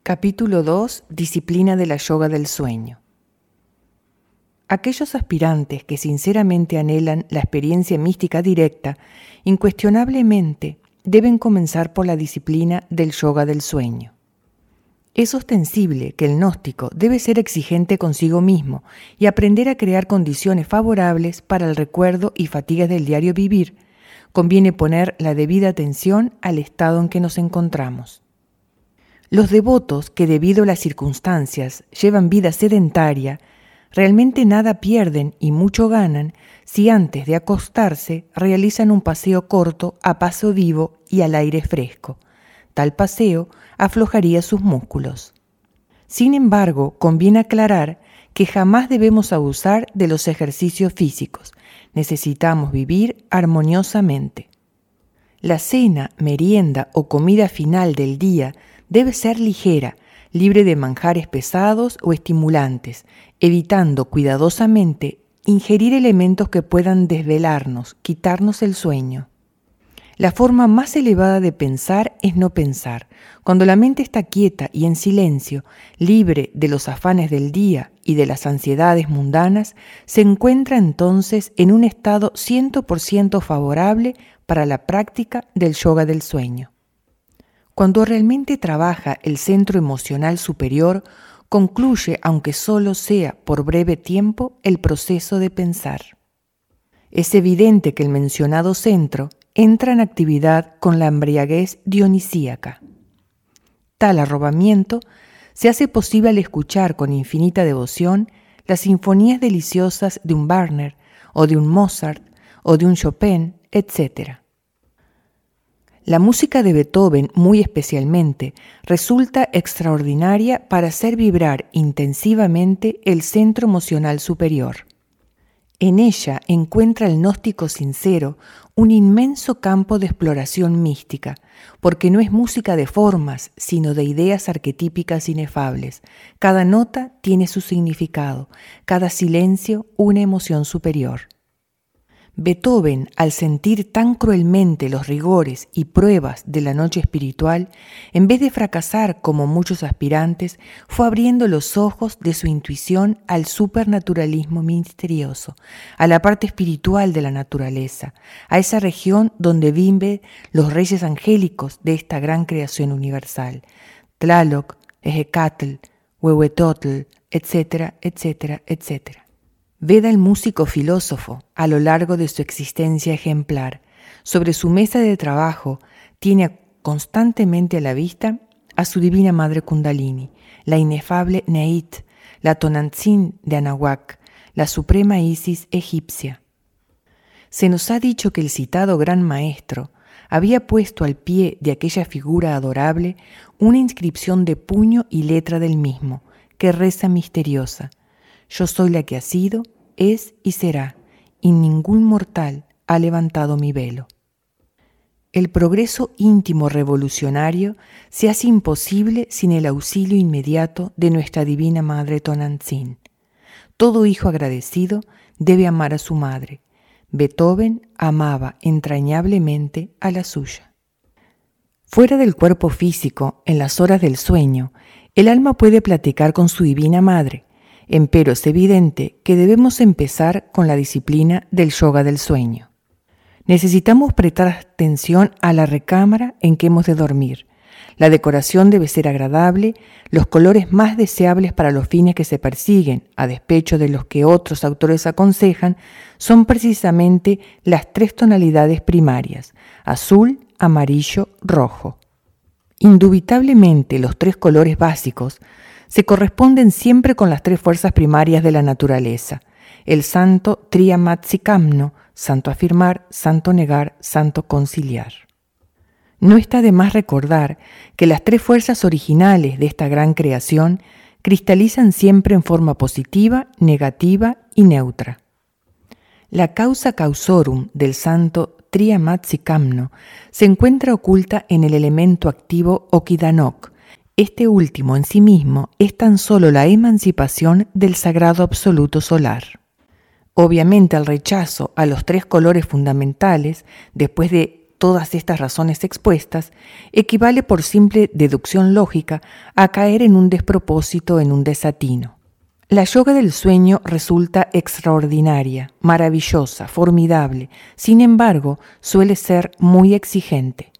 Capítulo 2. Disciplina de la yoga del sueño. Aquellos aspirantes que sinceramente anhelan la experiencia mística directa, incuestionablemente deben comenzar por la disciplina del yoga del sueño. Es ostensible que el gnóstico debe ser exigente consigo mismo y aprender a crear condiciones favorables para el recuerdo y fatigas del diario vivir. Conviene poner la debida atención al estado en que nos encontramos. Los devotos que debido a las circunstancias llevan vida sedentaria, realmente nada pierden y mucho ganan si antes de acostarse realizan un paseo corto a paso vivo y al aire fresco. Tal paseo aflojaría sus músculos. Sin embargo, conviene aclarar que jamás debemos abusar de los ejercicios físicos. Necesitamos vivir armoniosamente. La cena, merienda o comida final del día debe ser ligera, libre de manjares pesados o estimulantes, evitando cuidadosamente ingerir elementos que puedan desvelarnos, quitarnos el sueño. La forma más elevada de pensar es no pensar. Cuando la mente está quieta y en silencio, libre de los afanes del día y de las ansiedades mundanas, se encuentra entonces en un estado 100% favorable para la práctica del yoga del sueño. Cuando realmente trabaja el centro emocional superior, concluye, aunque solo sea por breve tiempo, el proceso de pensar. Es evidente que el mencionado centro entra en actividad con la embriaguez dionisíaca. Tal arrobamiento se hace posible al escuchar con infinita devoción las sinfonías deliciosas de un Wagner o de un Mozart o de un Chopin, etc. La música de Beethoven, muy especialmente, resulta extraordinaria para hacer vibrar intensivamente el centro emocional superior. En ella encuentra el gnóstico sincero un inmenso campo de exploración mística, porque no es música de formas, sino de ideas arquetípicas inefables. Cada nota tiene su significado, cada silencio una emoción superior. Beethoven, al sentir tan cruelmente los rigores y pruebas de la noche espiritual, en vez de fracasar como muchos aspirantes, fue abriendo los ojos de su intuición al supernaturalismo misterioso, a la parte espiritual de la naturaleza, a esa región donde viven los reyes angélicos de esta gran creación universal, Tlaloc, Ejecatl, Huehuetotl, etcétera, etcétera, etcétera. Veda el músico filósofo a lo largo de su existencia ejemplar. Sobre su mesa de trabajo tiene constantemente a la vista a su divina madre Kundalini, la inefable Neit, la Tonantzin de Anahuac, la suprema Isis egipcia. Se nos ha dicho que el citado gran maestro había puesto al pie de aquella figura adorable una inscripción de puño y letra del mismo, que reza misteriosa: yo soy la que ha sido, es y será, y ningún mortal ha levantado mi velo. El progreso íntimo revolucionario se hace imposible sin el auxilio inmediato de nuestra divina madre Tonantzin. Todo hijo agradecido debe amar a su madre. Beethoven amaba entrañablemente a la suya. Fuera del cuerpo físico, en las horas del sueño, el alma puede platicar con su divina madre. Empero es evidente que debemos empezar con la disciplina del yoga del sueño. Necesitamos prestar atención a la recámara en que hemos de dormir. La decoración debe ser agradable, los colores más deseables para los fines que se persiguen, a despecho de los que otros autores aconsejan, son precisamente las 3 tonalidades primarias: azul, amarillo, rojo. Indubitablemente los 3 colores básicos se corresponden siempre con las 3 fuerzas primarias de la naturaleza: el santo Triamatzikamno, santo afirmar, santo negar, santo conciliar. No está de más recordar que las 3 fuerzas originales de esta gran creación cristalizan siempre en forma positiva, negativa y neutra. La causa causorum del santo Triamatzikamno se encuentra oculta en el elemento activo Okidanok. Este último en sí mismo es tan solo la emancipación del sagrado absoluto solar. Obviamente el rechazo a los 3 colores fundamentales, después de todas estas razones expuestas, equivale por simple deducción lógica a caer en un despropósito, en un desatino. La yoga del sueño resulta extraordinaria, maravillosa, formidable, sin embargo, suele ser muy exigente.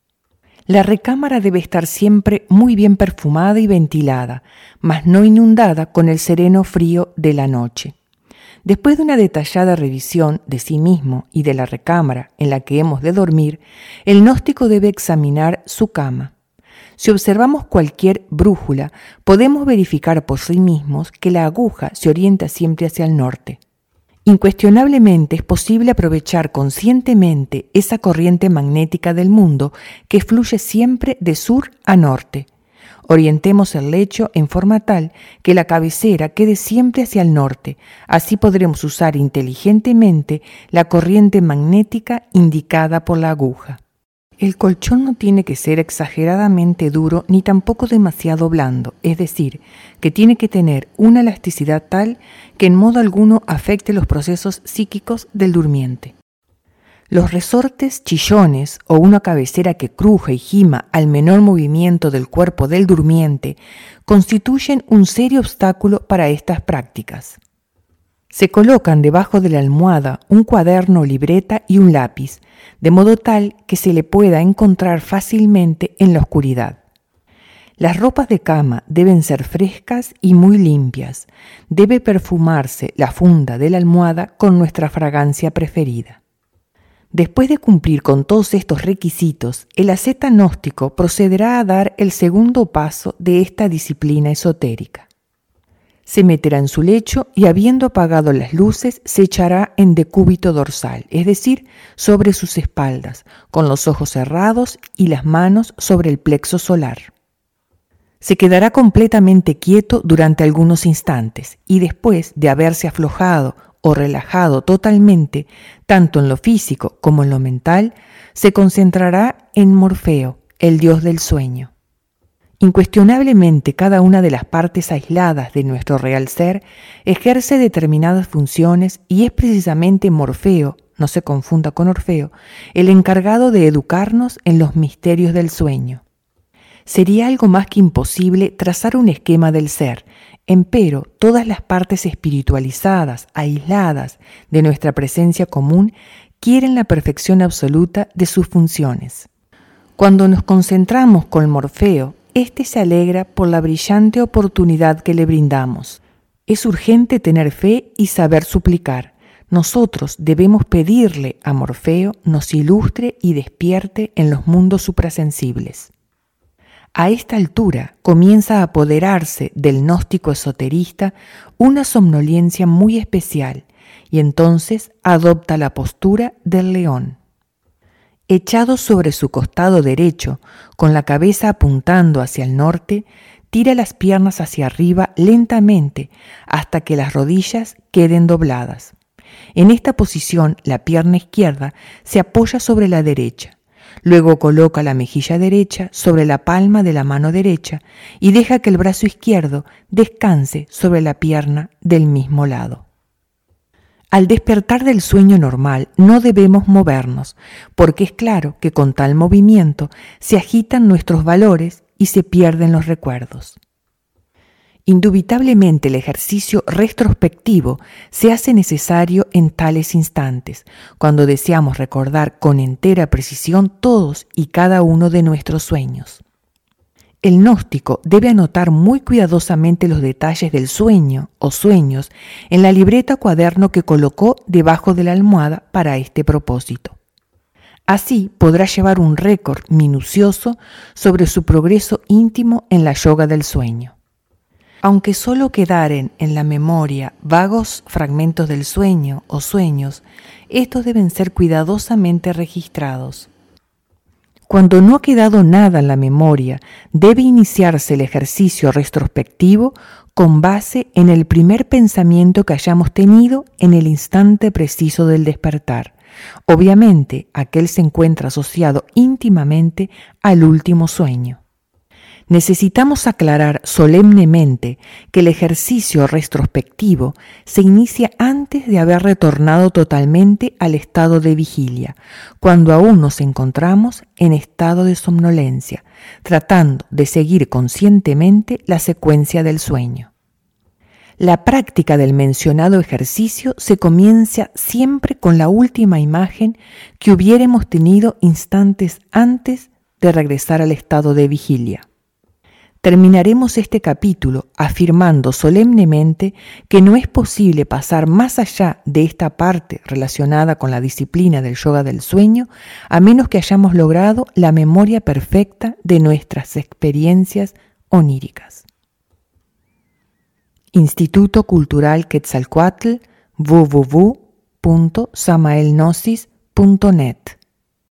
La recámara debe estar siempre muy bien perfumada y ventilada, mas no inundada con el sereno frío de la noche. Después de una detallada revisión de sí mismo y de la recámara en la que hemos de dormir, el gnóstico debe examinar su cama. Si observamos cualquier brújula, podemos verificar por sí mismos que la aguja se orienta siempre hacia el norte. Incuestionablemente es posible aprovechar conscientemente esa corriente magnética del mundo que fluye siempre de sur a norte. Orientemos el lecho en forma tal que la cabecera quede siempre hacia el norte. Así podremos usar inteligentemente la corriente magnética indicada por la aguja. El colchón no tiene que ser exageradamente duro ni tampoco demasiado blando, es decir, que tiene que tener una elasticidad tal que en modo alguno afecte los procesos psíquicos del durmiente. Los resortes chillones o una cabecera que cruje y gima al menor movimiento del cuerpo del durmiente constituyen un serio obstáculo para estas prácticas. Se colocan debajo de la almohada un cuaderno o libreta y un lápiz, de modo tal que se le pueda encontrar fácilmente en la oscuridad. Las ropas de cama deben ser frescas y muy limpias. Debe perfumarse la funda de la almohada con nuestra fragancia preferida. Después de cumplir con todos estos requisitos, el asceta gnóstico procederá a dar el segundo paso de esta disciplina esotérica. Se meterá en su lecho y, habiendo apagado las luces, se echará en decúbito dorsal, es decir, sobre sus espaldas, con los ojos cerrados y las manos sobre el plexo solar. Se quedará completamente quieto durante algunos instantes y después de haberse aflojado o relajado totalmente, tanto en lo físico como en lo mental, se concentrará en Morfeo, el dios del sueño. Incuestionablemente, cada una de las partes aisladas de nuestro real ser ejerce determinadas funciones y es precisamente Morfeo, no se confunda con Orfeo, el encargado de educarnos en los misterios del sueño. Sería algo más que imposible trazar un esquema del ser, empero todas las partes espiritualizadas, aisladas de nuestra presencia común, quieren la perfección absoluta de sus funciones. Cuando nos concentramos con Morfeo, éste se alegra por la brillante oportunidad que le brindamos. Es urgente tener fe y saber suplicar. Nosotros debemos pedirle a Morfeo nos ilustre y despierte en los mundos suprasensibles. A esta altura comienza a apoderarse del gnóstico esoterista una somnolencia muy especial y entonces adopta la postura del león. Echado sobre su costado derecho, con la cabeza apuntando hacia el norte, tira las piernas hacia arriba lentamente hasta que las rodillas queden dobladas. En esta posición, la pierna izquierda se apoya sobre la derecha. Luego coloca la mejilla derecha sobre la palma de la mano derecha y deja que el brazo izquierdo descanse sobre la pierna del mismo lado. Al despertar del sueño normal no debemos movernos, porque es claro que con tal movimiento se agitan nuestros valores y se pierden los recuerdos. Indubitablemente el ejercicio retrospectivo se hace necesario en tales instantes, cuando deseamos recordar con entera precisión todos y cada uno de nuestros sueños. El gnóstico debe anotar muy cuidadosamente los detalles del sueño o sueños en la libreta o cuaderno que colocó debajo de la almohada para este propósito. Así podrá llevar un récord minucioso sobre su progreso íntimo en la yoga del sueño. Aunque solo quedaren en la memoria vagos fragmentos del sueño o sueños, estos deben ser cuidadosamente registrados. Cuando no ha quedado nada en la memoria, debe iniciarse el ejercicio retrospectivo con base en el primer pensamiento que hayamos tenido en el instante preciso del despertar. Obviamente, aquel se encuentra asociado íntimamente al último sueño. Necesitamos aclarar solemnemente que el ejercicio retrospectivo se inicia antes de haber retornado totalmente al estado de vigilia, cuando aún nos encontramos en estado de somnolencia, tratando de seguir conscientemente la secuencia del sueño. La práctica del mencionado ejercicio se comienza siempre con la última imagen que hubiéramos tenido instantes antes de regresar al estado de vigilia. Terminaremos este capítulo afirmando solemnemente que no es posible pasar más allá de esta parte relacionada con la disciplina del yoga del sueño a menos que hayamos logrado la memoria perfecta de nuestras experiencias oníricas. Instituto Cultural Quetzalcóatl, www.samaelgnosis.net